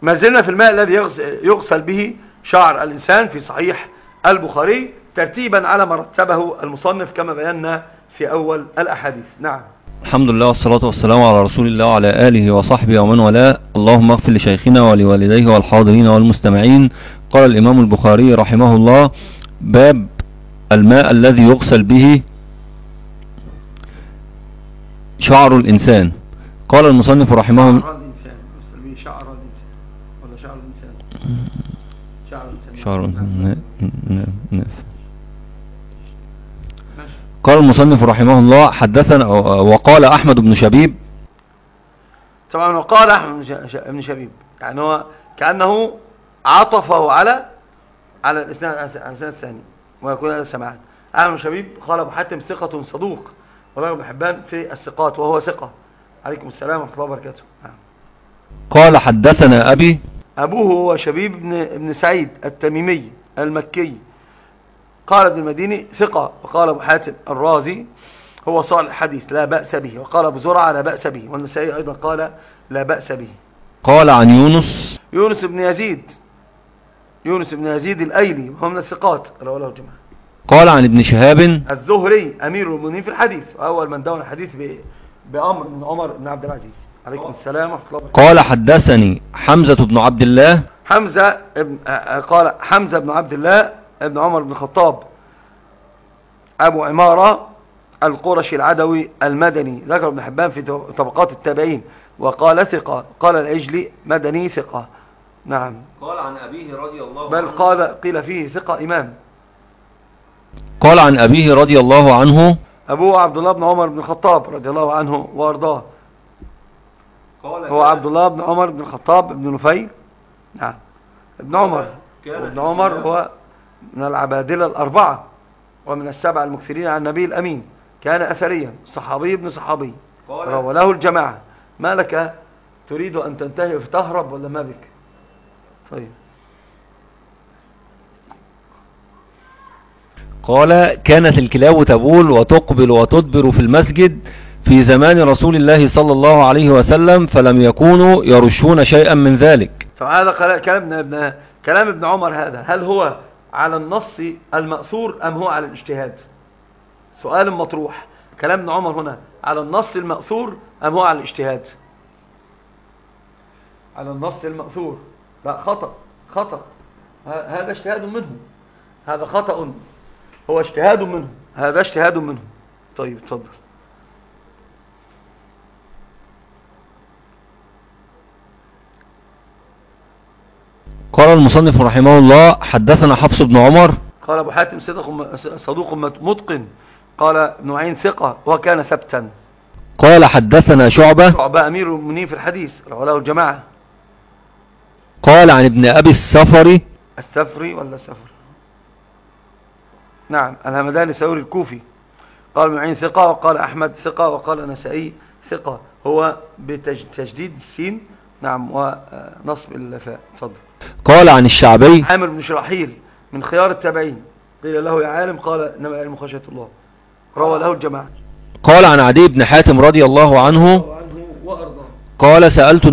ما زلنا في الماء الذي يغسل به شعر الإنسان في صحيح البخاري ترتيبا على ما رتبه المصنف كما بينا في أول الأحاديث. نعم. الحمد لله والصلاة والسلام على رسول الله وعلى آله وصحبه ومن والاه. اللهم اغفر لشيخنا ولوالديه والحاضرين والمستمعين. قال الإمام البخاري رحمه الله: باب الماء الذي يغسل به شعر الإنسان. قال المصنف رحمه الله: قال المصنف رحمه الله: حدثنا. وقال أحمد بن شبيب. طبعا وقال أحمد بن شبيب يعني هو كأنه عطفه على الإسناد الثاني ويكون هذا سماعا. أحمد بن شبيب قال أبو حاتم ثقة صدوق وله ابن حبان في الثقات وهو ثقة. عليكم السلام ورحمة الله وبركاته. قال حدثنا أبي. أبوه هو شبيب بن سعيد التميمي المكي. قال ابن المديني ثقة. وقال أبو حاتم الرازي هو صالح الحديث لا بأس به. وقال أبو زرعة لا بأس به. والنسائي أيضا قال لا بأس به. قال عن يونس بن يزيد الأيلي وهو من الثقات رواه له الجماعة. قال عن ابن شهاب الزهري أمير المؤمنين في الحديث وأول من دون الحديث بأمر من عمر بن عبد العزيز. عليكم السلام ورحمة الله وبركاته. قال حدثني حمزة بن عبد الله. قال حمزة بن عبد الله ابن عمر بن الخطاب أبو عمارة القرشي العدوي المدني. ذكر ابن حبان في طبقات التابعين وقال ثقة. قال العجلي مدني ثقة. نعم. قال عن أبيه رضي الله بل قيل فيه ثقة إمام. قال عن أبيه رضي الله عنه. أبوه عبد الله بن عمر بن الخطاب رضي الله عنه وارضاه. هو عبد الله بن عمر بن الخطاب بن نفيل. نعم. ابن عمر هو من العبادلة الأربعة ومن السبع المكثرين عن النبي الأمين. كان أثريا صحابي ابن صحابي روى له الجماعة. ما لك تريد أن تنتهي فتهرب ولا ما بك؟ طيب. قال كانت الكلاب تبول وتقبل وتدبر في المسجد في زمان رسول الله صلى الله عليه وسلم فلم يكونوا يرشون شيئا من ذلك. فهذا كلام ابن عمر. هذا هل هو على النص المأثور أم هو على الاجتهاد؟ سؤال مطروح. كلام ابن عمر هنا على النص المأثور أم هو على الاجتهاد؟ على النص المأثور. لا، خطأ. هذا اجتهاد منه. هذا خطأ. هو اجتهاد منه. هذا اجتهاد منه. طيب اتفضل. قال المصنف رحمه الله: حدثنا حفص بن عمر. قال أبو حاتم صدوق متقن. قال ابن معين ثقة وكان ثبتا. قال حدثنا شعبة أمير المؤمنين في الحديث رواه له الجماعة. قال عن ابن أبي السفري ولا السفر؟ نعم، الهمداني الثوري الكوفي. قال ابن معين ثقة وقال أحمد ثقة وقال النسائي ثقة. هو بتجديد السين نعم ونصب الفاء. تفضل. قال عن الشعبي عامر بن شراحيل من خيار التابعين. قيل له يا عالم قال إنما العلم خشية الله. روى له الجماعة. قال عن عدي بن حاتم رضي الله عنه قال سألت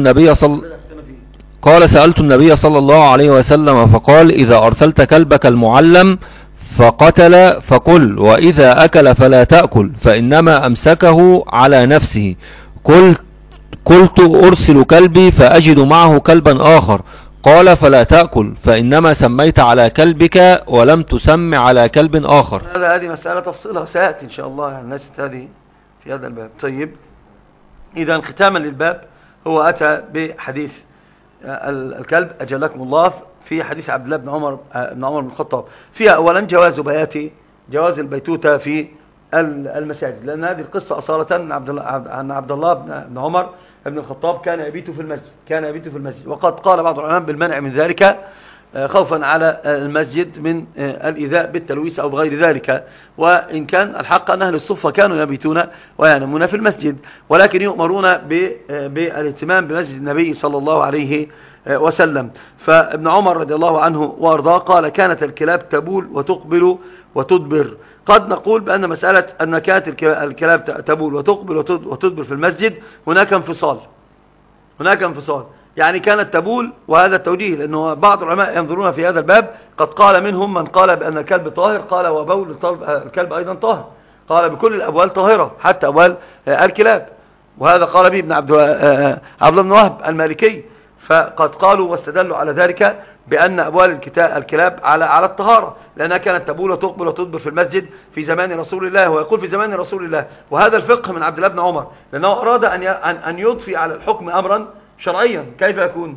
النبي صلى الله عليه وسلم فقال: إذا أرسلت كلبك المعلم فقتل فقل، وإذا أكل فلا تأكل، فإنما أمسكه على نفسه. قلت أرسل كلبي فأجد معه كلبا آخر. قال: فلا تأكل، فإنما سميت على كلبك ولم تسم على كلب آخر. هذه مسألة تفصيلها سيأتي إن شاء الله يعني الناس هذه في هذا الباب. طيب، إذا ختاما للباب هو أتى بحديث الكلب أجلكم الله في حديث عبد الله بن عمر بن الخطاب. فيها أولا جواز البيتوتة في المساجد، لأن هذه القصة أصالة عن عبد الله بن عمر بن الخطاب كان يبيت في المسجد. وقد قال بعض العلماء بالمنع من ذلك خوفا على المسجد من الإيذاء بالتلويث أو بغير ذلك. وإن كان الحق أن أهل الصفة كانوا يبيتون وينامون في المسجد، ولكن يؤمرون بالاهتمام بمسجد النبي صلى الله عليه وسلم. فابن عمر رضي الله عنه وارضاه قال: كانت الكلاب تبول وتقبل وتدبر. قد نقول بأن مسألة أن كانت الكلاب تبول وتقبل وتدبر في المسجد هناك انفصال. يعني كانت تبول. وهذا التوجيه لأنه بعض العلماء ينظرون في هذا الباب، قد قال منهم من قال بأن الكلب طاهر، قال وبول الكلب أيضا طاهر، قال بكل الأبوال طاهرة حتى أبوال الكلاب. وهذا قال به ابن عبد الله بن وهب المالكي، فقد قالوا واستدلوا على ذلك بأن أبوال الكلاب على الطهارة، لأنها كانت تبول وتقبل وتدبر في المسجد في زمان رسول الله. ويقول في زمان رسول الله، وهذا الفقه من عبد الله بن عمر، لأنه أراد أن يضفي على الحكم أمرا شرعيا. كيف يكون؟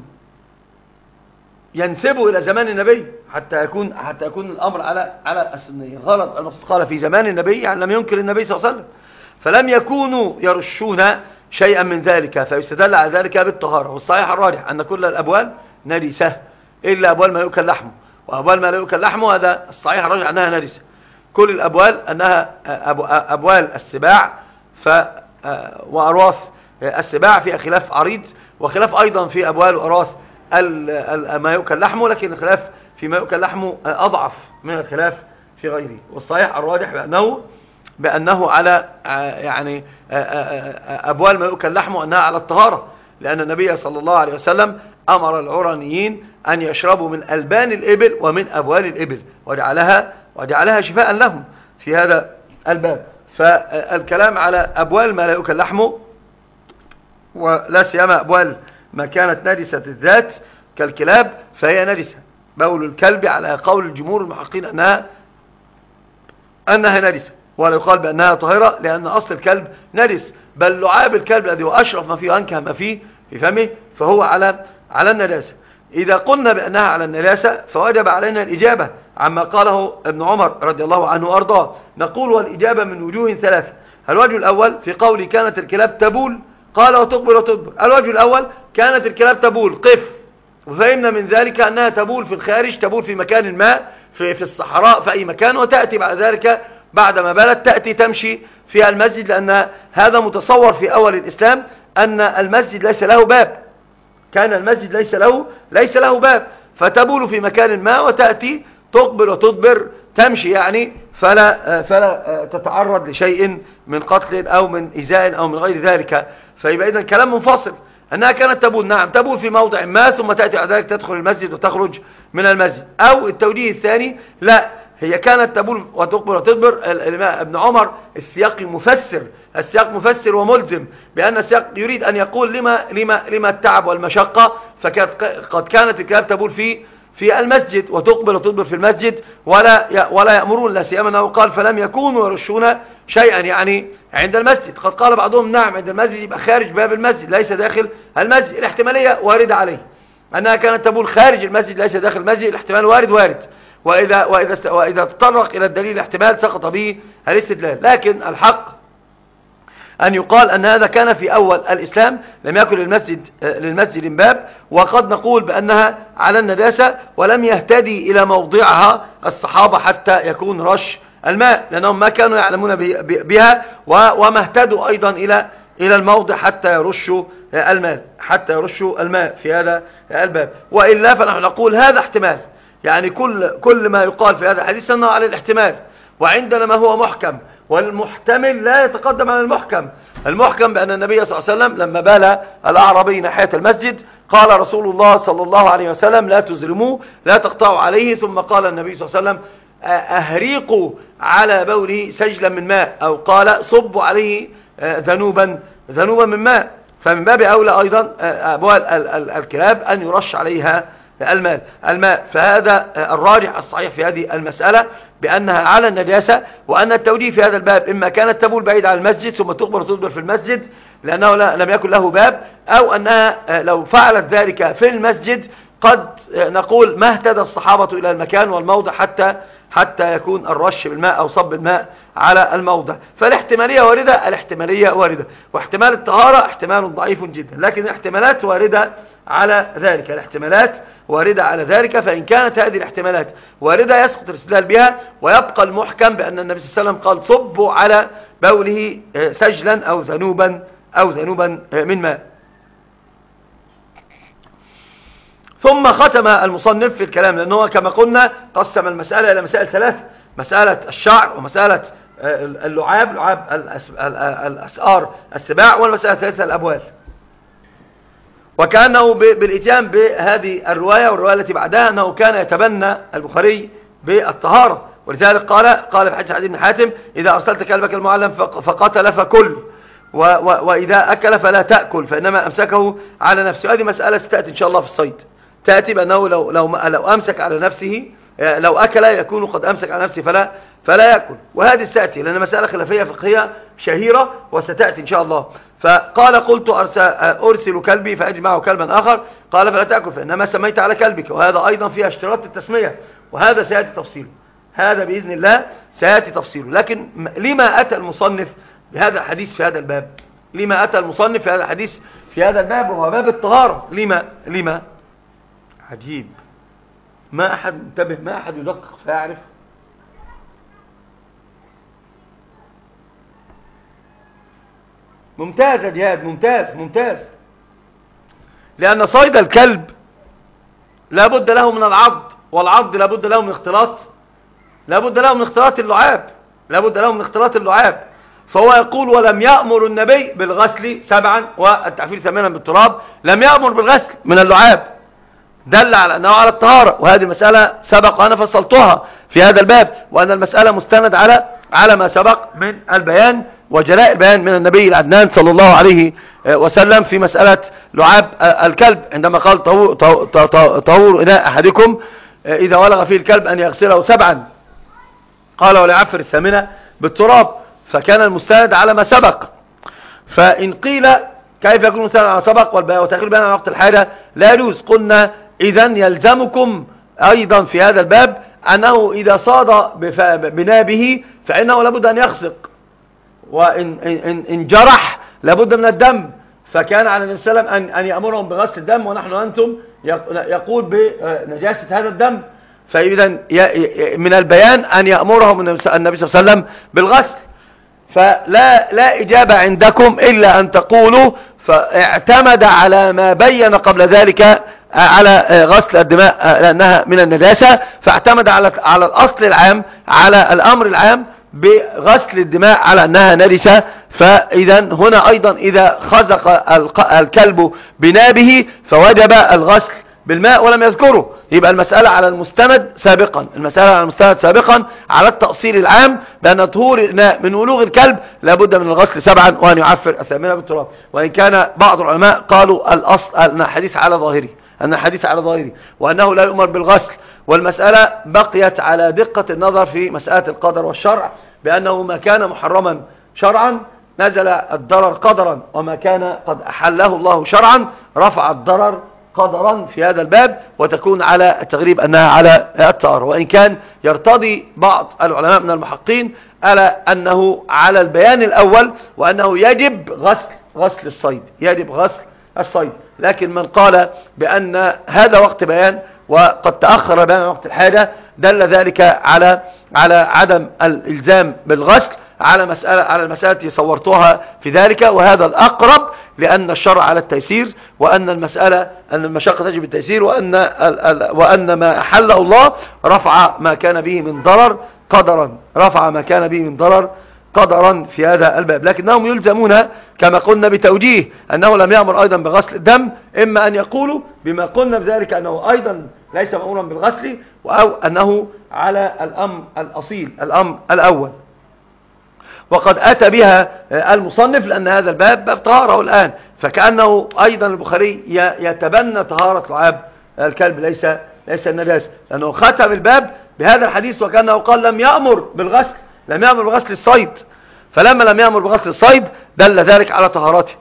ينسبه إلى زمان النبي حتى يكون الأمر على السنية. غلط. المقصود قال في زمان النبي، يعني لم ينكر النبي صلى الله عليه وسلم، فلم يكونوا يرشون شيئا من ذلك، فيستدل على ذلك بالطهارة. والصحيح الراجح أن كل الأبوال نجسة إلا أبوال ما يؤكل لحمه، وأبوال ما لا يؤكل لحمه هذا الصحيح الراجح أنها نجسة. كل الأبوال أنها أبوال السباع وأرواث السباع فيها خلاف عريض، وخلاف أيضا في أبوال وأرواث ما يؤكل لحمه، لكن الخلاف في ما يؤكل لحمه أضعف من الخلاف في غيره. والصحيح الراجح بأنه على يعني أبوال ما يؤكل لحمه أنها على الطهارة، لأن النبي صلى الله عليه وسلم أمر العرانيين أن يشربوا من ألبان الإبل ومن أبوال الإبل، وجعلها شفاء لهم في هذا الباب. فالكلام على أبوال ما لا يؤكل لحمه، ولا سيما أبوال ما كانت نجسة الذات كالكلاب فهي نجسة. بول الكلب على قول الجمهور المحققين أنها نجسة، ولا يقال بأنها طاهرة، لأن أصل الكلب نجس، بل لعاب الكلب الذي هو أشرف ما فيه وأنكه ما فيه في فمه فهو على النجاسة. إذا قلنا بأنها على النجاسة فوجب علينا الإجابة عما قاله ابن عمر رضي الله عنه وأرضاه. نقول والإجابة من وجوه ثلاثة. الوجه الأول في قول كانت الكلاب تبول، قال وتقبل وتدبر. الوجه الأول كانت الكلاب تبول قف، وفهمنا من ذلك أنها تبول في الخارج، تبول في مكان ما في الصحراء في أي مكان، وتأتي بعد ذلك بعدما بلت تأتي تمشي في المسجد، لأن هذا متصور في أول الإسلام أن المسجد ليس له باب، كان المسجد ليس له باب، فتبول في مكان ما وتأتي تقبل وتدبر تمشي، يعني فلا تتعرض لشيء من قتل أو من إيذاء أو من غير ذلك. فيبقى إذن كلام منفصل أنها كانت تبول، نعم تبول في موضع ما ثم تأتي بعد ذلك تدخل المسجد وتخرج من المسجد. أو التوجيه الثاني لا، هي كانت تبول وتقبل وتدبر. ابن عمر السياق مفسر وملزم، بأن السياق يريد أن يقول لما التعب والمشقة، فقد كانت الكلاب تبول في المسجد وتقبل وتدبر في المسجد ولا يأمرون، لا سيما أنه قال فلم يكونوا يرشون شيئا يعني عند المسجد. قد قال بعضهم نعم عند المسجد يبقى خارج باب المسجد ليس داخل المسجد، الاحتمالية واردة عليه أنها كانت تبول خارج المسجد ليس داخل المسجد، الاحتمال وارد. وإذا تطرق إلى الدليل الاحتمال سقط به الاستدلال. لكن الحق أن يقال أن هذا كان في أول الإسلام، لم يكن للمسجد باب، وقد نقول بأنها على النجاسة ولم يهتدي إلى موضعها الصحابة حتى يكون رش الماء، لأنهم ما كانوا يعلمون بها، وما اهتدوا أيضا إلى الموضع حتى يرشوا الماء في هذا الباب. وإلا فنحن نقول هذا احتمال، يعني كل ما يقال في هذا الحديث أنه على الاحتمال، وعندنا ما هو محكم، والمحتمل لا يتقدم على المحكم. المحكم بأن النبي صلى الله عليه وسلم لما بال الأعرابي ناحية المسجد قال رسول الله صلى الله عليه وسلم لا تزرموه لا تقطعوا عليه، ثم قال النبي صلى الله عليه وسلم أهريقوا على بوله سجلا من ماء، أو قال صبوا عليه ذنوبا من ماء. فمن باب أولى أيضا أبوال الكلاب أن يرش عليها الماء. فهذا الراجح الصحيح في هذه المسألة بأنها على النجاسة، وأن التوجيه في هذا الباب إما كانت تبول بعيد عن المسجد ثم تقبل وتدبر في المسجد لأنه لم يكن له باب، أو أنها لو فعلت ذلك في المسجد قد نقول ما اهتدى الصحابة إلى المكان والموضع حتى يكون الرش بالماء أو صب الماء على الموضع. فالاحتمالية واردة، واحتمال الطهارة احتمال ضعيف جدا، لكن الاحتمالات واردة على ذلك. فإن كانت هذه الاحتمالات واردة يسقط الاستدلال بها، ويبقى المحكم بأن النبي صلى الله عليه وسلم قال صبوا على بوله سجلا أو ذنوبا من ماء. ثم ختم المصنف في الكلام، لأنه كما قلنا قسم المسألة إلى مسائل ثلاث: مسألة الشعر، ومسألة لعاب الأسآر السباع، والمسألة الثالثة الأبوال. وكأنه بالإتيان بهذه الرواية والرواية التي بعدها أنه كان يتبنى البخاري بالطهارة، ولذلك قال في حديث عدي بن حاتم: إذا أرسلت كلبك المعلم فقتل فكل، وإذا أكل فلا تأكل فإنما أمسكه على نفسه. هذه مسألة ستأتي إن شاء الله في الصيد، تأتي بأنه لو أمسك على نفسه، لو أكل يكون قد أمسك على نفسه فلا يأكل. وهذه ستأتي لأن مسألة خلافية فقهية شهيرة وستأتي إن شاء الله. فقال: قلت أرسل كلبي فأجمعه كلبا آخر، قال: فلا تأكل فإنما سميت على كلبك. وهذا أيضا فيها اشتراط التسمية، وهذا سيأتي تفصيله، هذا بإذن الله سيأتي تفصيله. لكن لما أتى المصنف بهذا الحديث في هذا الباب؟ لما أتى المصنف في هذا الحديث في هذا الباب وهو باب الطهارة؟ لما عجيب، ما أحد انتبه، ما أحد يدقق فيعرف. ممتاز يا جهاد، ممتاز. لأن صيد الكلب لا بد له من العض، والعض لا بد له من اختلاط، لا بد له من اختلاط اللعاب، فهو يقول: ولم يأمر النبي بالغسل 7 والتعفير 8 بالتراب، لم يأمر بالغسل من اللعاب، دل على أنه على الطهارة. وهذه مسألة سبق وأنا فصلتها في هذا الباب، وأن المسألة مستند على ما سبق من البيان وجلاء البيان من النبي العدنان صلى الله عليه وسلم في مسألة لعاب الكلب، عندما قال: طهور إناء أحدكم إذا ولغ فيه الكلب أن يغسله 7، قال: وليعفر 8 بالتراب. فكان المستند على ما سبق. فإن قيل: كيف يكون المستند على ما سبق وتأخير بيان عن وقت الحاجة لا يجوز؟ قلنا: إذن يلزمكم أيضا في هذا الباب أنه إذا صاد بنابه فإنه لابد أن يخسق، وإن جرح لابد من الدم. فكان على النبي صلى الله عليه وسلم أن يأمرهم بغسل الدم، ونحن أنتم يقول بنجاسة هذا الدم. فإذا من البيان أن يأمرهم النبي صلى الله عليه وسلم بالغسل. فلا إجابة عندكم إلا أن تقولوا: فاعتمد على ما بين قبل ذلك على غسل الدماء لأنها من النجاسة، فاعتمد على الأصل العام، على الأمر العام بغسل الدماء على أنها نجسة. فإذا هنا أيضا إذا خزق الكلب بنابه فوجب الغسل بالماء ولم يذكره، يبقى المسألة على المستند سابقا على التأصيل العام بأن طهور الإناء من ولوغ الكلب لابد من الغسل 7 وأن يعفر 8 بالتراب. وإن كان بعض العلماء قالوا الأصل أن الحديث على ظاهره وأنه لا يؤمر بالغسل. والمسألة بقيت على دقة النظر في مسألة القدر والشرع، بأنه ما كان محرما شرعا نزل الضرر قدرا، وما كان قد أحله الله شرعا رفع الضرر قدرا في هذا الباب، وتكون على التغريب أنها على الطهارة. وإن كان يرتضي بعض العلماء من المحققين على أنه على البيان الأول وأنه يجب غسل الصيد، لكن من قال بأن هذا وقت بيان وقد تأخر بيان وقت الحاجة دل ذلك على عدم الإلزام بالغسل، على المسألة التي صورتها في ذلك. وهذا الأقرب، لأن الشرع على التيسير، وأن أن المشقة تجب التيسير، وأن ما أحله الله رفع ما كان به من ضرر قدرا في هذا الباب. لكنهم يلزمون كما قلنا بتوجيه أنه لم يأمر أيضا بغسل الدم، إما أن يقولوا بما قلنا بذلك أنه أيضا ليس مأمورا بالغسل، أو أنه على الأمر الأصيل، الأمر الأول. وقد أتى بها المصنف لأن هذا الباب باب طهارة الآن، فكأنه أيضا البخاري يتبنى طهارة لعاب الكلب ليس النجاسة، لأنه ختم الباب بهذا الحديث وكأنه قال لم يأمر بغسل الصيد. فلما لم يأمر بغسل الصيد دل ذلك على طهارته،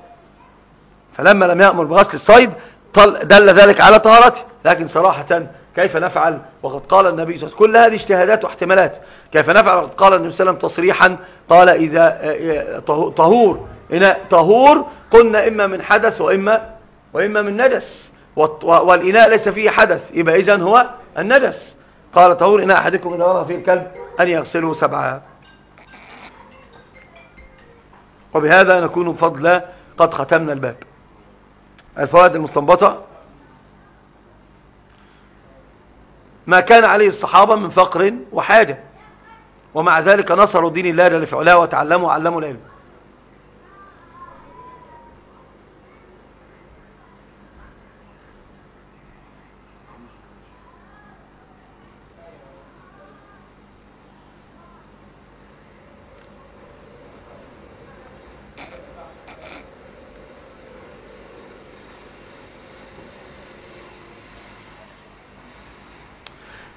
دل ذلك على طهارته. لكن صراحة كيف نفعل وقد قال النبي صلى الله عليه وسلم؟ كل هذه اجتهادات واحتمالات. كيف نفعل وقد قال النبي صلى الله عليه وسلم تصريحا، قال: إذا طهور إناء طهور، قلنا إما من حدث وإما من نجس، والإناء ليس فيه حدث، يبقى إذن هو النجس. قال: طهور إناء أحدكم إذا ولغ فيه الكلب أن يغسله 7. وبهذا نكون بفضل قد ختمنا الباب. الفوائد المستنبطة: ما كان عليه الصحابة من فقر وحاجة، ومع ذلك نصروا دين الله جل في علاه وتعلموا وعلموا العلم.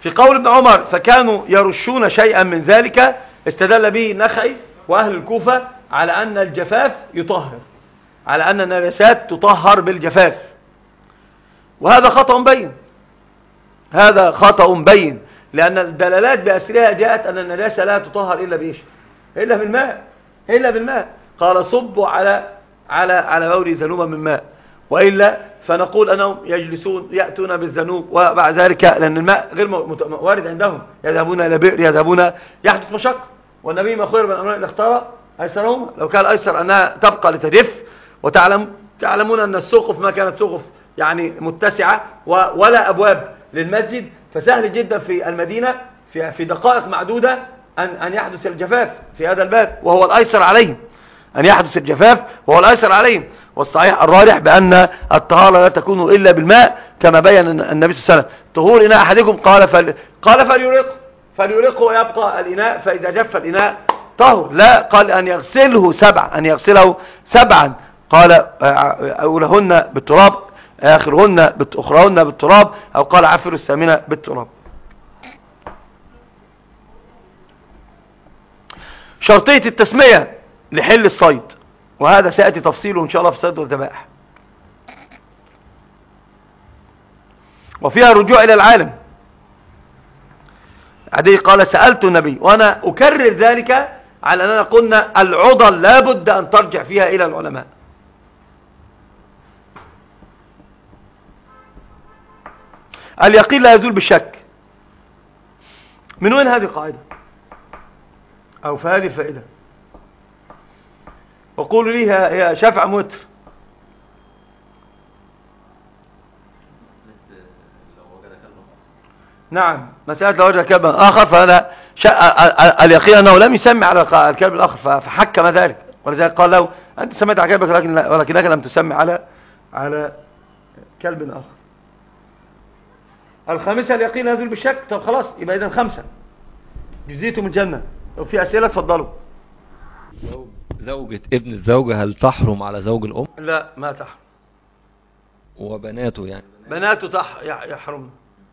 في قول ابن عمر فكانوا يرشون شيئا من ذلك استدل به النخعي وأهل الكوفة على أن الجفاف يطهر، على أن النجاسات تطهر بالجفاف، وهذا خطأ بين، هذا خطأ بين، لأن الدلالات بأسرها جاءت أن النجاسة لا تطهر إلا بإيش؟ إلا بالماء، إلا بالماء. قال صبوا على بولي ذنوبا من ماء، وإلا فنقول أنهم يجلسون يأتون بالذنوب وبعد ذلك لأن الماء غير وارد عندهم، يذهبون إلى بئر، يذهبون، يحدث مشقة، والنبي ما خير من أمرين اللي اختار أيسرهما. لو كان الأيسر أنها تبقى لتجف، وتعلمون أن السقف ما كانت سقف يعني متسعة ولا أبواب للمسجد، فسهل جدا في المدينة في دقائق معدودة أن يحدث الجفاف في هذا الباب، وهو الأيسر عليهم أن يحدث الجفاف، وهو الأيسر عليهم. والصحيح الراجح بأن الطهارة لا تكون إلا بالماء، كما بين النبي صلى الله عليه وسلم طهور إناء أحدكم قال فليرقه ويبقى الإناء، فإذا جف الإناء طهر. لا قال أن يغسله سبعا، أن يغسله سبعا، قال أولهن بالتراب، أخرهن بالتراب، أو قال عفر الثامنة بالتراب. شرطية التسمية لحل الصيد، وهذا سيأتي تفصيله إن شاء الله في الصيد والذبائح، وفيها رجوع إلى العالم. عدي قال سألت النبي، وأنا أكرر ذلك على أننا قلنا العضل لابد أن ترجع فيها إلى العلماء. اليقين لا يزول بالشك. من وين هذه القاعدة أو في هذه الفائدة؟ وقولوا لي هي شفع متر. نعم، مسألة لو وجد كلبا آخر فهذا اليقين أنه لم يسمي على الكلب الآخر فحكم ذلك، ولذلك قال له أنت سميت على كلبك ولكنك لم تسمي على كلب آخر. الخامسة اليقين لا يزول بالشك. طب خلاص يبقى إذن 5 جزيتم الجنة. لو في أسئلة تفضلوا. زوجة ابن الزوجة هل تحرم على زوج الأم؟ لا، ما تحرم. وبناته يعني بناته يحرم.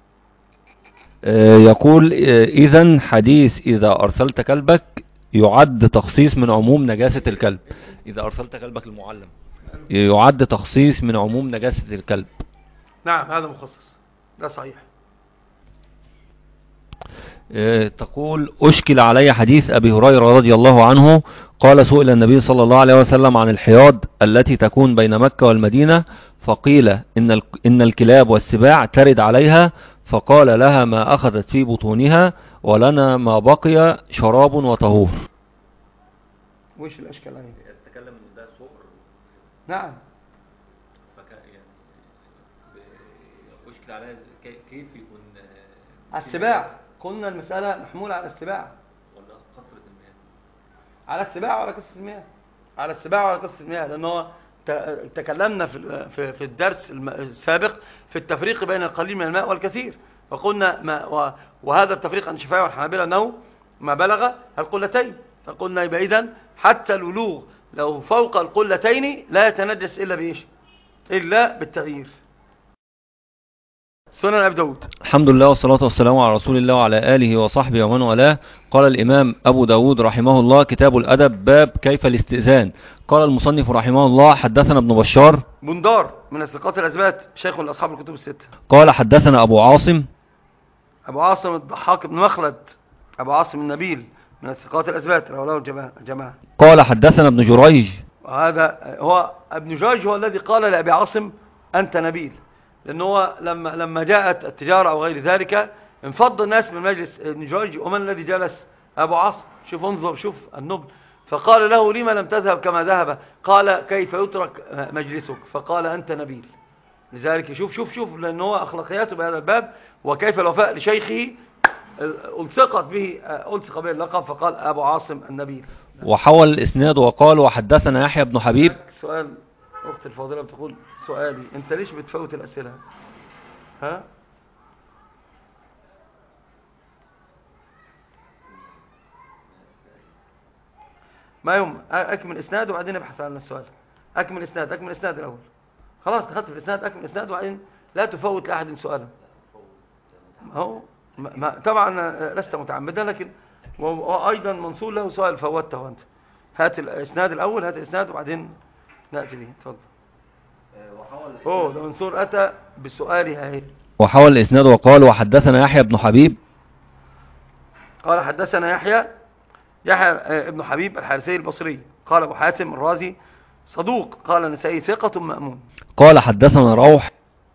يقول إذن حديث إذا أرسلت كلبك يعد تخصيص من عموم نجاسة الكلب. إذا أرسلت كلبك المعلم يعد تخصيص من عموم نجاسة الكلب. نعم هذا مخصص، ده صحيح. تقول أشكل علي حديث أبي هريرة رضي الله عنه قال سئل النبي صلى الله عليه وسلم عن الحياض التي تكون بين مكة والمدينة، فقيل إن الكلاب والسباع ترد عليها، فقال لها ما أخذت في بطونها ولنا ما بقي شراب وطهور. وش الأشكال عليه؟ تتكلم إن ده صور. نعم. أشكل عليه كيف يكون السباع. قلنا المسألة محمولة على السباع ولا قطرة المياه؟ على السباع ولا قصة المياه؟ على السباع ولا قصة المياه، لأنه تكلمنا في الدرس السابق في التفريق بين القليل من الماء والكثير، فقلنا وهذا التفريق عند الشافعية والحنابلة أنه ما بلغ القلتين، فقلنا يبقى إذن حتى الولوغ لو فوق القلتين لا يتنجس إلا بإيش؟ إلا بالتغيير. سنن أبي داود. الحمد لله والصلاة والسلام على رسول الله وعلى آله وصحبه ومن والاه. قال الإمام أبو داود رحمه الله كتاب الأدب باب كيف الاستئذان. قال المصنف رحمه الله حدثنا ابن بشار بندار من الثقات الأثبات شيخ من أصحاب الكتب الستة. قال حدثنا أبو عاصم الضحاك بن مخلد أبو عاصم النبيل من الثقات الأثبات رواه الجماعة. قال حدثنا ابن جريج، وهذا هو ابن جريج هو الذي قال لأبي عاصم أنت نبيل، لأنه هو لما جاءت التجارة أو غير ذلك انفض الناس من مجلس ابن جريج، ومن الذي جلس؟ أبو عاصم. شوف انظر، شوف النبل. فقال له لما لم تذهب كما ذهب؟ قال كيف يترك مجلسك؟ فقال أنت نبيل. لذلك شوف لأنه هو أخلاقياته بهذا الباب، وكيف الوفاء لشيخه ألصق به اللقب، فقال أبو عاصم النبيل. وحول الإسناد وقال وحدثنا يحيى بن حبيب. سؤال أخت الفاضلة بتقول سؤالي أنت ليش بتفوت الأسئلة؟ ها؟ ما يوم أكمل إسناد وبعدين نبحث عن السؤال. أكمل إسناد الأول. خلاص دخلت في الإسناد، أكمل إسناد وبعدين لا تفوت لأحد سؤالا. هو طبعا لست متعمدا، لكن وأيضا منصور له سؤال فوته أنت. هات الإسناد الأول، هات الإسناد وبعدين نأتي به. اتفضل. ده منصور أتى بسؤالها هي. وحول الإسناد وقال وحدثنا يحيى بن حبيب قال حدثنا يحيى ابن حبيب الحارثي البصري. قال أبو حاتم الرازي صدوق. قال النسائي ثقة مأمون. قال حدثنا روح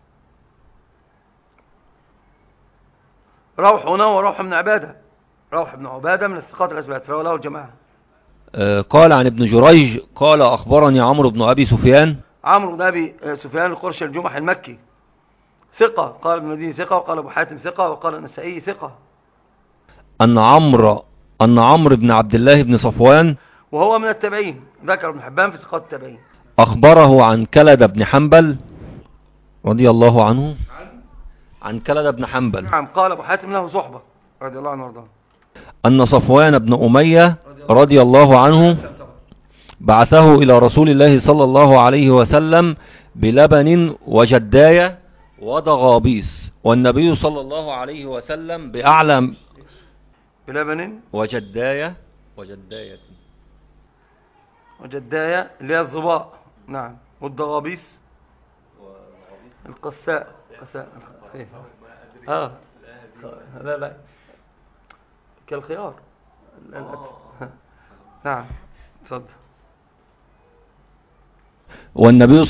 هنا وروح بن عبادة. روح بن عبادة من الثقات الأثبات، رواه له الجماعة. قال عن ابن جريج قال أخبرني عمرو بن أبي سفيان. عمرو بن أبي سفيان القرشي الجمحي المكي ثقة. قال ابن مديني ثقة، وقال أبو حاتم ثقة، وقال النسائي ثقة. أن عمرو بن عبد الله بن صفوان وهو من التابعين، ذكر ابن حبان في ثقات التابعين. أخبره عن كلد بن حنبل رضي الله عنه. عن كلد بن حنبل. نعم. قال أبو حاتم له صحبة رضي الله عنه وارضاه. أن صفوان بن أمية رضي الله عنه بعثه إلى رسول الله صلى الله عليه وسلم بلبن وجداية وضغابيس، والنبي صلى الله عليه وسلم بأعلى بلبن وجداية اللي هي الظباء. نعم. والضغابيس القساء. لا كالخيار. نعم. اتفضل. والنبي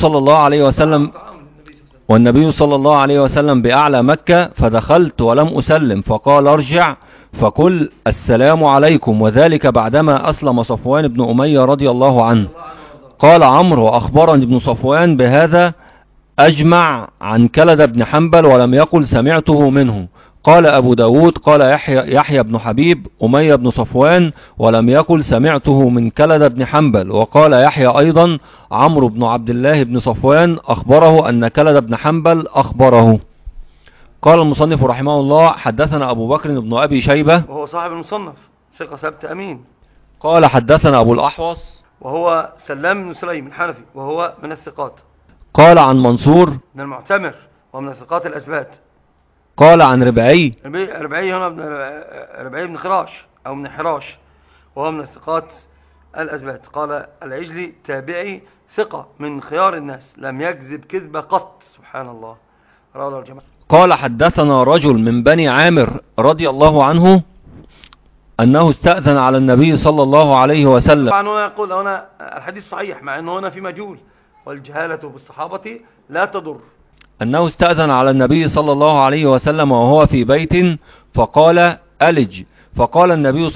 صلى الله عليه وسلم بأعلى مكة، فدخلت ولم أسلم، فقال ارجع فقل السلام عليكم، وذلك بعدما أسلم صفوان بن أمية رضي الله عنه. قال عمرو وأخبرني ابن صفوان بهذا أجمع عن كلد بن حنبل ولم يقل سمعته منه. قال أبو داود قال يحيى بن حبيب أمية بن صفوان ولم يقل سمعته من كلد بن حنبل. وقال يحيى أيضا عمرو بن عبد الله بن صفوان أخبره أن كلد بن حنبل أخبره. قال المصنف رحمه الله حدثنا أبو بكر بن أبي شيبة وهو صاحب المصنف ثقة ثبت أمين. قال حدثنا أبو الأحوص وهو سلام بن سليم الحنفي وهو من الثقات. قال عن منصور من المعتمر ومن الثقات الأثبات. قال عن ربعي هنا ربعي بن خراش أو من حراش وهو من الثقات الأثبات. قال العجلي تابعي ثقة من خيار الناس لم يكذب كذبة قط. سبحان الله. رواه الجماعة. قال حدثنا رجل من بني عامر رضي الله عنه أنه استأذن على النبي صلى الله عليه وسلم. طبعا هنا يقول هنا الحديث صحيح مع أنه هنا في مجهول، والجهالة بالصحابة لا تضر. أنه استأذن على النبي صلى الله عليه وسلم وهو في بيت فقال ألج، فقال النبي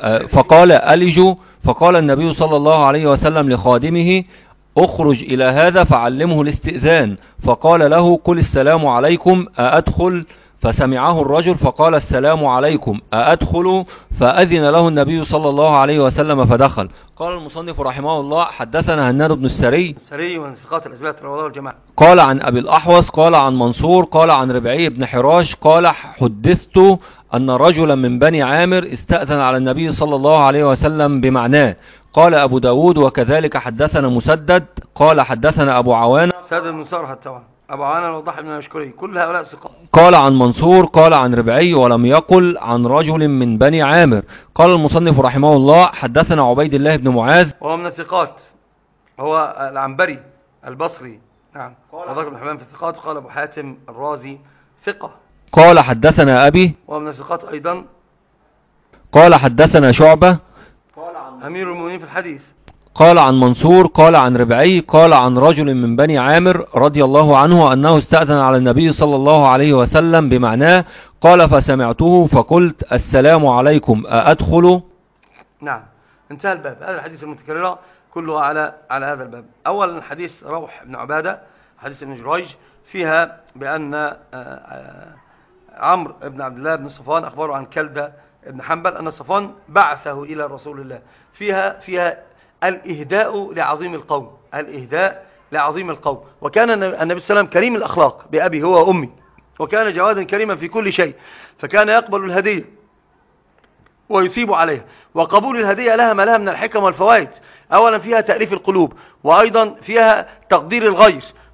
صلى الله عليه وسلم لخادمه اخرج إلى هذا فعلمه الاستئذان، فقال له قل السلام عليكم أأدخل، فسمعه الرجل فقال السلام عليكم أأدخل، فأذن له النبي صلى الله عليه وسلم فدخل. قال المصنف رحمه الله حدثنا هناد بن السري من ثقات الأثبات رواه الجماعة. قال عن أبي الأحوص قال عن منصور قال عن ربعي بن حراش قال حدثت أن رجلا من بني عامر استأذن على النبي صلى الله عليه وسلم بمعناه. قال أبو داود وكذلك حدثنا مسدد قال حدثنا أبو عوانة سدد بن سرهد طبعا أبو عوانة الوضاح بن مشكوري كل هؤلاء ثقات. قال عن منصور قال عن ربعي ولم يقل عن رجل من بني عامر. قال المصنف رحمه الله حدثنا عبيد الله بن معاذ وهو من الثقات، هو العنبري البصري. نعم. وذكر ابن حبان في الثقات. قال أبو حاتم الرازي ثقة. قال حدثنا أبي وهو من الثقات أيضا. قال حدثنا شعبة أمير المؤمنين في الحديث. قال عن منصور قال عن ربعي قال عن رجل من بني عامر رضي الله عنه أنه استأذن على النبي صلى الله عليه وسلم بمعناه. قال فسمعته فقلت السلام عليكم أأدخل. نعم. انتهى الباب. هذا الحديث المتكررة كلها على هذا الباب. أولا حديث روح بن عبادة حديث ابن جريج فيها بأن عمرو بن عبد الله بن صفوان أخبره عن كلدة ابن حنبل أن صفوان بعثه إلى رسول الله. فيها الإهداء لعظيم القوم، الإهداء لعظيم القوم. وكان النبي صلى الله عليه وسلم كريم الأخلاق بأبي هو وأمي، وكان جوادا كريما في كل شيء، فكان يقبل الهدية ويثيب عليها. وقبول الهدية لها ما لها من الحكم والفوائد. أولا فيها تأليف القلوب، وأيضا فيها تقدير الغير،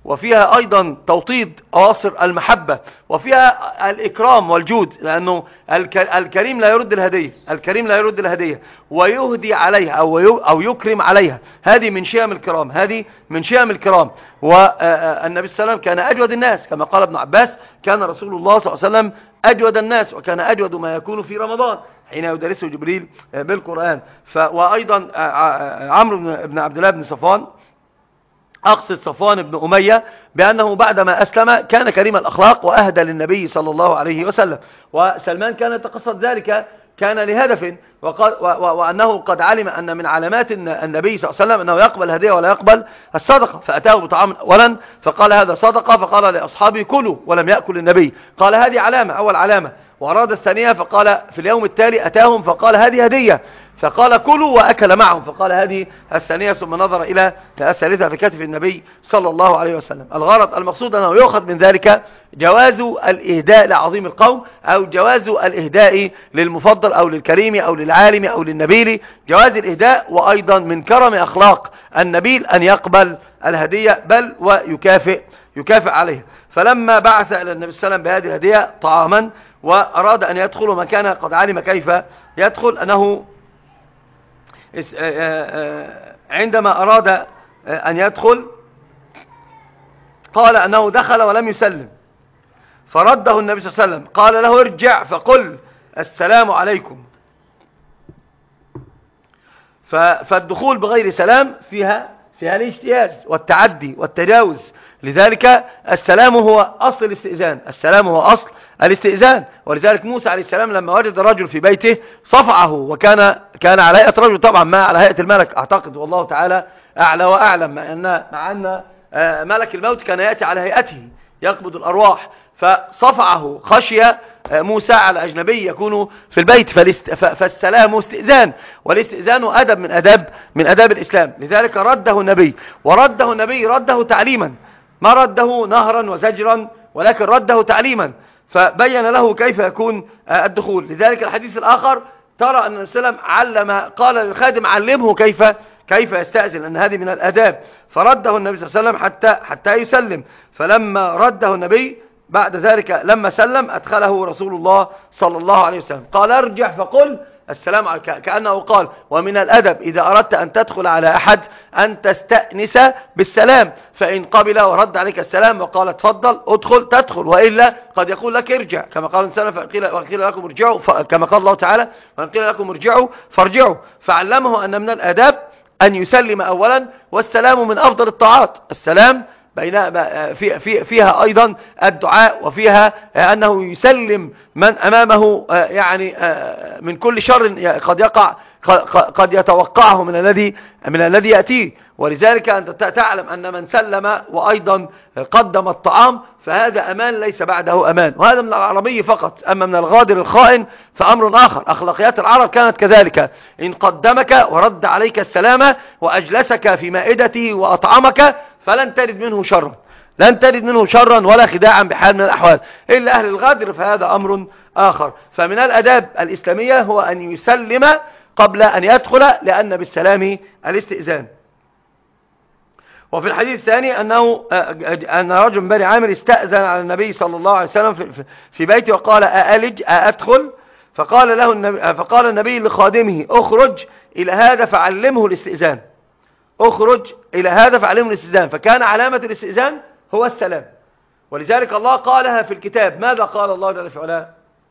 وفيها أيضا توطيد أواصر المحبة، وفيها الإكرام والجود، لأنه الكريم لا يرد الهدية، الكريم لا يرد الهدية ويهدي عليها أو يكرم عليها. هذه من شيم الكرام، هذه من شيم الكرام. والنبي صلى الله عليه وسلم كان أجود الناس، كما قال ابن عباس: كان رسول الله صلى الله عليه وسلم أجود الناس، وكان أجود ما يكون في رمضان حين يدرسه جبريل بالقرآن. وأيضا عمرو بن عبد الله بن صفوان، أقصد صفوان بن أمية، بأنه بعدما أسلم كان كريم الأخلاق وأهدى للنبي صلى الله عليه وسلم. وسلمان كان يتقصد ذلك، كان لهدف، وأنه قد علم أن من علامات النبي صلى الله عليه وسلم أنه يقبل الهدية ولا يقبل الصدقة، فأتاه بطعام أولا فقال هذا صدقة، فقال لأصحابه كلوا، ولم يأكل النبي، قال هذه علامة، أول علامة. وأراد الثانية فقال في اليوم التالي أتاهم فقال هذه هدية، فقال كلوا وأكل معهم، فقال هذه الثانية، ثم نظر إلى الثالثة في كتف النبي صلى الله عليه وسلم. الغرض المقصود أنه يؤخذ من ذلك جواز الإهداء لعظيم القوم، أو جواز الإهداء للمفضل أو للكريم أو للعالم أو للنبيل، جواز الإهداء. وأيضا من كرم أخلاق النبيل أن يقبل الهدية بل ويكافئ عليها. فلما بعث إلى النبي صلى الله عليه وسلم بهذه الهدية طعاما وأراد أن يدخل مكان قد علم كيف يدخل، أنه عندما أراد أن يدخل قال أنه دخل ولم يسلم، فرده النبي صلى الله عليه وسلم، قال له ارجع فقل السلام عليكم. فالدخول بغير سلام فيها الاجتياز والتعدي والتجاوز. لذلك السلام هو أصل الاستئذان، السلام هو أصل الاستئذان. ولذلك موسى عليه السلام لما وجد رجل في بيته صفعه، وكان على هيئة رجل، طبعا ما على هيئة الملك أعتقد، والله تعالى أعلى وأعلم، مع أن ملك الموت كان يأتي على هيئته يقبض الأرواح، فصفعه خشي موسى على أجنبي يكون في البيت. فالسلام استئذان، والاستئذان أدب من أداب الإسلام. لذلك رده النبي رده تعليما، ما رده نهرا وزجرا، ولكن رده تعليما، فبين له كيف يكون الدخول. لذلك الحديث الآخر ترى أن النبي صلى الله عليه وسلم قال للخادم علمه كيف يستأذن، أن هذه من الآداب. فرده النبي صلى الله عليه وسلم حتى يسلم. فلما رده النبي بعد ذلك لما سلم أدخله رسول الله صلى الله عليه وسلم، قال ارجع فقل السلام عليك، كأنه قال ومن الأدب إذا أردت أن تدخل على أحد أن تستأنس بالسلام، فإن قبل ورد عليك السلام وقال تفضل ادخل تدخل، وإلا قد يقول لك ارجع، كما قال الإنسان وقيل لكم ارجعوا، كما قال الله تعالى وإن قيل لكم ارجعوا فارجعوا. فعلمه أن من الآداب أن يسلم أولا، والسلام من أفضل الطاعات. السلام فيها أيضا الدعاء، وفيها أنه يسلم من أمامه يعني من كل شر قد يتوقعه من الذي يأتيه. ولذلك أنت تعلم أن من سلم وأيضا قدم الطعام فهذا أمان ليس بعده أمان، وهذا من العربي فقط. أما من الغادر الخائن فأمر آخر. أخلاقيات العرب كانت كذلك، إن قدمك ورد عليك السلام وأجلسك في مائدته وأطعمك فلن تجد منه شرا ولا خداعا بحال من الأحوال. إلا أهل الغدر فهذا أمر آخر. فمن الأداب الإسلامية هو أن يسلم قبل أن يدخل، لأن بالسلام الاستئذان. وفي الحديث الثاني أن رجل من بني عامر استأذن على النبي صلى الله عليه وسلم في بيته وقال أدخل؟ فقال النبي لخادمه اخرج إلى هذا فعلمه الاستئذان، اخرج إلى هذا فعلمه الاستئذان. فكان علامة الاستئذان هو السلام. ولذلك الله قالها في الكتاب. ماذا قال الله جل وعلا؟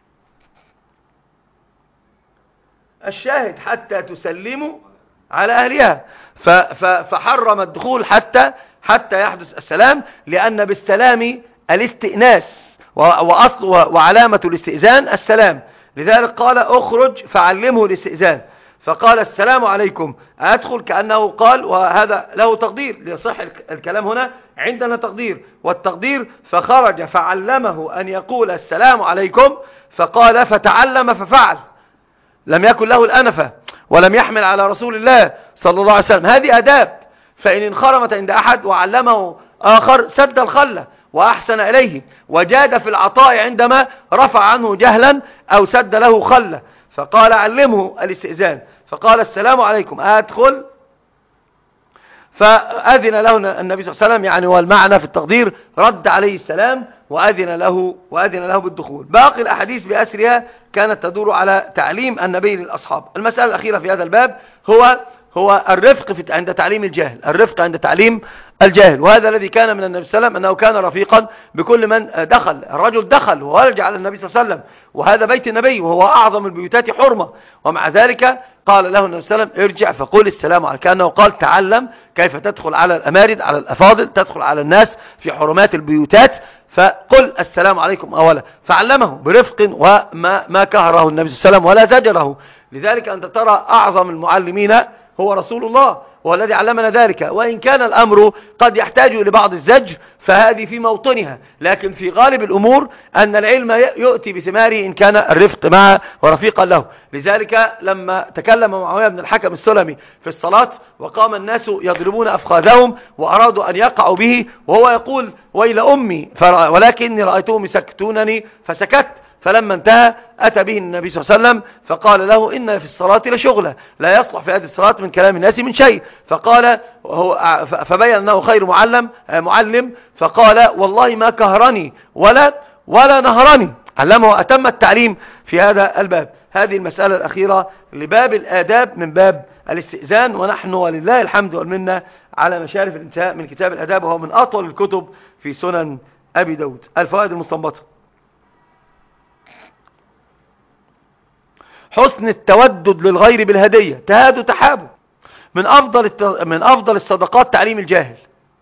الشاهد حتى تسلموا على أهلها. فحرم الدخول حتى يحدث السلام، لأن بالسلام الاستئناس، وأصل وعلامة الاستئذان السلام. لذلك قال اخرج فعلمه الاستئذان، فقال السلام عليكم أدخل، كأنه قال، وهذا له تقدير ليصح الكلام هنا عندنا تقدير، والتقدير فخرج فعلمه أن يقول السلام عليكم، فقال فتعلم ففعل، لم يكن له الأنفة ولم يحمل على رسول الله صلى الله عليه وسلم. هذه أداب. فإن انخرمت عند أحد وعلمه آخر سد الخلة وأحسن إليه، وجاد في العطاء عندما رفع عنه جهلا أو سد له خلة، فقال علمه الاستئذان، فقال السلام عليكم أدخل، فأذن له النبي صلى الله عليه وسلم، يعني والمعنى في التقدير رد عليه السلام وأذن له بالدخول. باقي الأحاديث بأسرها كانت تدور على تعليم النبي للأصحاب. المسألة الأخيرة في هذا الباب هو الرفق عند تعليم الجاهل، الرفق عند تعليم الجاهل. وهذا الذي كان من النبي صلى الله عليه وسلم، أنه كان رفيقا بكل من دخل. الرجل دخل ورجع على النبي صلى الله عليه وسلم، وهذا بيت النبي وهو أعظم البيوتات حرمة، ومع ذلك قال له النبي صلى الله عليه وسلم ارجع فقل السلام عليك، كأنه قال تعلم كيف تدخل على الأمارد، على الأفاضل، تدخل على الناس في حرمات البيوتات، فقل السلام عليكم أولا. فعلمه برفق وما كهره النبي صلى الله عليه وسلم ولا زجره. لذلك أنت ترى أعظم المعلمين هو رسول الله، وهو الذي علمنا ذلك. وإن كان الأمر قد يحتاج لبعض الزجر فهذه في موطنها، لكن في غالب الأمور أن العلم يؤتي بثماره إن كان الرفق معه ورفيقا له. لذلك لما تكلم معاوية بن الحكم السلمي في الصلاة وقام الناس يضربون أفخاذهم وأرادوا أن يقعوا به، وهو يقول ويل أمي ولكني رأيتهم يسكتونني فسكت، فلما انتهى أتى به النبي صلى الله عليه وسلم فقال له إن في الصلاة لشغلة لا يصلح في هذه الصلاة من كلام الناس من شيء. فبين أنه خير معلم، فقال والله ما كهرني ولا نهرني، علمه وأتم التعليم في هذا الباب. هذه المسألة الأخيرة لباب الآداب من باب الاستئذان، ونحن ولله الحمد والمنة على مشارف الانتهاء من كتاب الآداب، وهو من أطول الكتب في سنن أبي داود. الفوائد المستنبطة: حسن التودد للغير بالهدية، تهادوا تحابوا. من أفضل الصدقات تعليم الجاهل.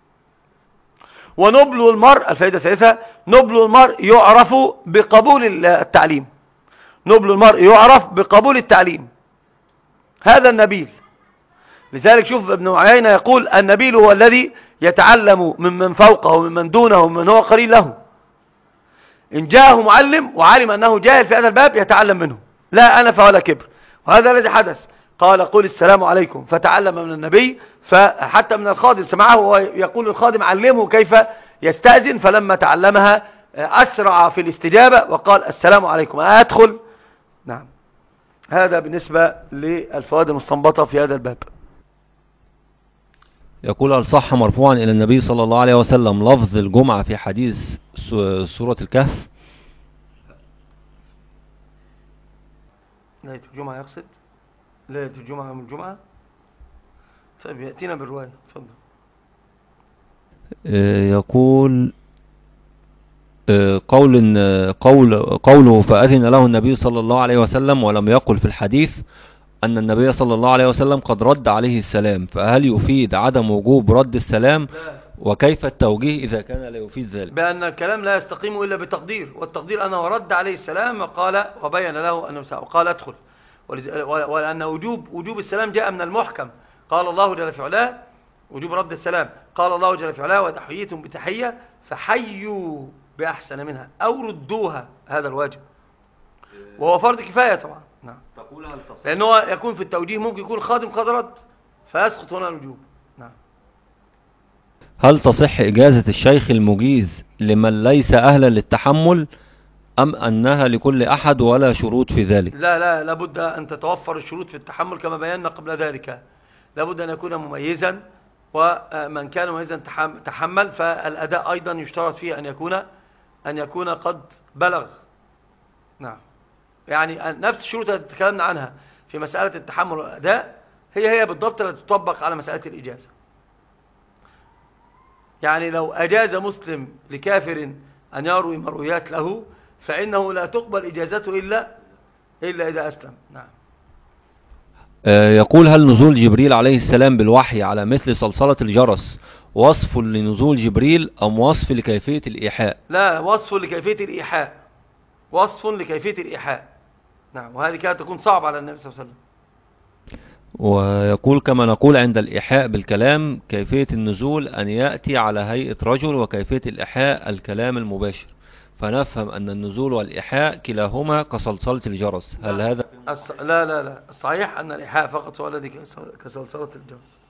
ونبل المرء، الفائدة الثالثة، نبل المرء يعرف بقبول التعليم. نبل المرء يعرف بقبول التعليم، هذا النبيل. لذلك شوف ابن عيينة يقول النبيل هو الذي يتعلم ممن فوقه وممن دونه ومن هو قريب له. إن جاءه معلم وعلم أنه جاهل في هذا الباب يتعلم منه، لا أنف ولا كبر. وهذا الذي حدث. قال قل السلام عليكم، فتعلم من النبي، فحتى من الخادم سمعه ويقول الخادم علمه كيف يستأذن، فلما تعلمها أسرع في الاستجابة وقال السلام عليكم أدخل. نعم، هذا بالنسبة للفوائد المستنبطة في هذا الباب. يقول هل صح مرفوعا إلى النبي صلى الله عليه وسلم لفظ الجمعة في حديث سورة الكهف؟ ليلة الجمعة يقصد ليلة الجمعة يوم الجمعة. طيب يأتينا بالرواية، تفضل. يقول قوله فأذن له النبي صلى الله عليه وسلم، ولم يقل في الحديث أن النبي صلى الله عليه وسلم قد رد عليه السلام، فهل يفيد عدم وجوب رد السلام؟ لا. وكيف التوجيه إذا كان لا يفيد ذلك؟ بأن الكلام لا يستقيم إلا بتقدير، والتقدير أنه رد عليه السلام وقال وبين له أنه وقال أدخل، ولأن وجوب السلام جاء من المحكم. قال الله جل في علاه وجوب رد السلام، قال الله جل في علاه وتحييتم بتحية فحيوا بأحسن منها أو ردوها، هذا الواجب، وهو فرض كفاية طبعا. نعم، لأنه يكون في التوجيه ممكن يكون خادم قد رد فيسقط هنا الوجوب. نعم. هل تصح إجازة الشيخ المجيز لمن ليس أهلا للتحمل، أم أنها لكل أحد ولا شروط في ذلك؟ لا، لابد أن تتوفر الشروط في التحمل كما بينا قبل ذلك. لابد أن يكون مميزا، ومن كان مميزا تحمل، فالأداء أيضا يشترط فيه أن يكون قد بلغ. نعم، يعني نفس الشروط التي تكلمنا عنها في مسألة التحمل والأداء هي بالضبط التي تطبق على مسألة الإجازة. يعني لو أجاز مسلم لكافر أن يروي مرويات له فإنه لا تقبل إجازته إلا إذا أسلم. نعم. يقول هل نزول جبريل عليه السلام بالوحي على مثل صلصلة الجرس وصف لنزول جبريل أم وصف لكيفية الإيحاء؟ لا، وصف لكيفية الإيحاء، وصف لكيفية الإيحاء. نعم، وهذه كانت تكون صعبة على النبي صلى الله عليه وسلم. ويقول كما نقول عند الإيحاء بالكلام كيفية النزول أن يأتي على هيئة رجل، وكيفية الإيحاء الكلام المباشر، فنفهم أن النزول والإيحاء كلاهما كصلصلة الجرس. هل هذا؟ لا، الصحيح أن الإيحاء فقط هو الذي كصلصلة الجرس.